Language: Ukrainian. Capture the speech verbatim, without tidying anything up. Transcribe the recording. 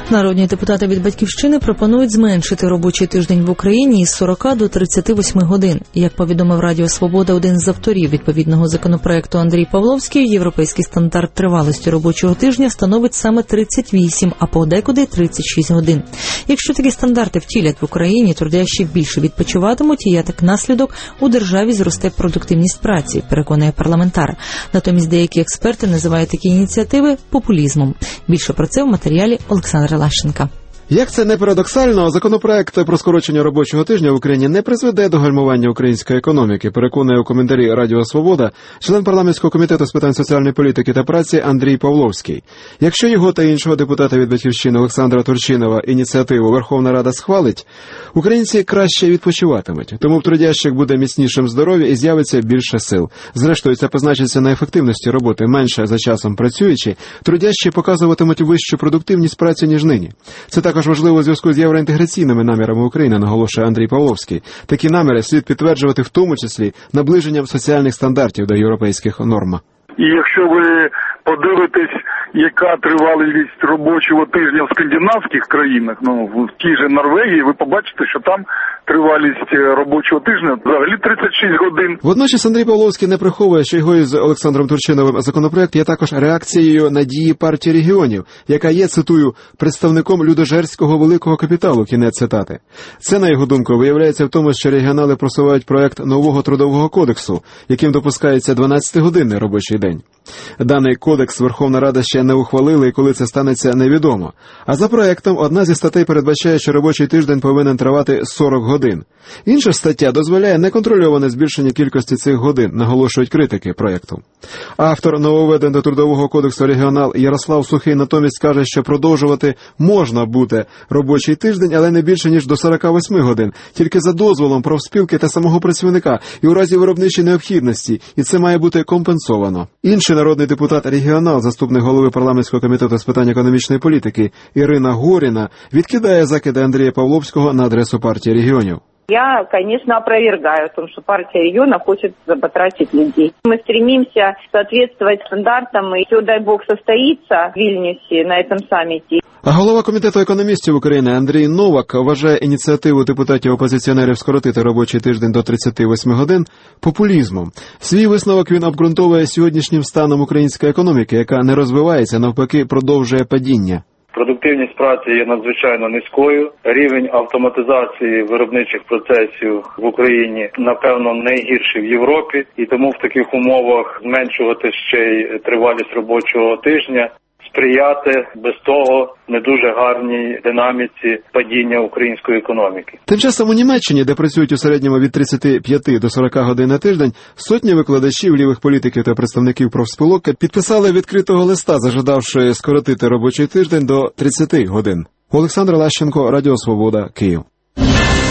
Народні депутати від «Батьківщини» пропонують зменшити робочий тиждень в Україні із сорока до тридцяти восьми годин. Як повідомив Радіо Свобода один з авторів відповідного законопроекту Андрій Павловський, європейський стандарт тривалості робочого тижня становить саме тридцять вісім, а подекуди тридцять шість годин. Якщо такі стандарти втілять в Україні, трудящі більше відпочиватимуть, і як наслідок у державі зросте продуктивність праці, переконує парламентар. Натомість деякі експерти називають такі ініціативи популізмом. Більше про це в матеріалі Олександра Лащенка. Як це не парадоксально, законопроект про скорочення робочого тижня в Україні не призведе до гальмування української економіки, переконує у коментарі Радіо Свобода член парламентського комітету з питань соціальної політики та праці Андрій Павловський. Якщо його та іншого депутата від «Батьківщини» Олександра Турчинова ініціативу Верховна Рада схвалить, українці краще відпочиватимуть, тому в трудящих буде міцнішим здоров'я і з'явиться більше сил. Зрештою, це позначиться на ефективності роботи. Менше за часом працюючи, трудящі показуватимуть вищу продуктивність праці, ніж нині. Це так Також важливо у зв'язку з євроінтеграційними намірами України, наголошує Андрій Павловський. Такі наміри слід підтверджувати в тому числі наближенням соціальних стандартів до європейських норм. І якщо ви подивитесь, яка тривалість робочого тижня в скандинавських країнах, ну, в тій же Норвегії, ви побачите, що там тривалість робочого тижня взагалі тридцять шість годин. Водночас Андрій Павловський не приховує, що його із Олександром Турчиновим законопроект є також реакцією на дії партії регіонів, яка є, цитую, представником людожерського великого капіталу, кінець цитати. Це, на його думку, виявляється в тому, що регіонали просувають проект нового трудового кодексу, яким допускається дванадцятигодинний робочий день. Даний кодекс Верховна Рада ще не ухвалила, і коли це станеться, невідомо. А за проектом одна зі статей передбачає, що робочий тиждень повинен тривати сорок годин. Інша стаття дозволяє неконтрольоване збільшення кількості цих годин, наголошують критики проекту. Автор нововведень до Трудового кодексу регіонал Ярослав Сухий натомість каже, що продовжувати можна буде робочий тиждень, але не більше, ніж до сорока восьми годин, тільки за дозволом профспілки та самого працівника і у разі виробничої необхідності, і це має бути компенсовано. Інший народний депутат регіонал, заступник голови парламентського комітету з питань економічної політики Ірина Горіна, відкидає закиди Андрія Павловського на адресу партії регіонів. Я, конечно, опровергаю о том, что партия региона хочет потратить людей. Мы стремимся соответствовать стандартам, и все, дай бог, состоится в Вильнюсе на этом саммите. А голова Комітету економістів України Андрій Новак вважає ініціативу депутатів-опозиціонерів скоротити робочий тиждень до тридцяти восьми годин популізмом. Свій висновок він обґрунтовує сьогоднішнім станом української економіки, яка не розвивається, навпаки, продовжує падіння. Продуктивність праці є надзвичайно низькою. Рівень автоматизації виробничих процесів в Україні, напевно, найгірший в Європі. І тому в таких умовах зменшувати ще й тривалість робочого тижня, сприяти без того не дуже гарній динаміці падіння української економіки. Тим часом у Німеччині, де працюють у середньому від тридцяти п'яти до сорока годин на тиждень, сотні викладачів, лівих політиків та представників профспілок підписали відкритого листа, зажадавши скоротити робочий тиждень до тридцяти годин. Олександр Лащенко, Радіо Свобода, Київ.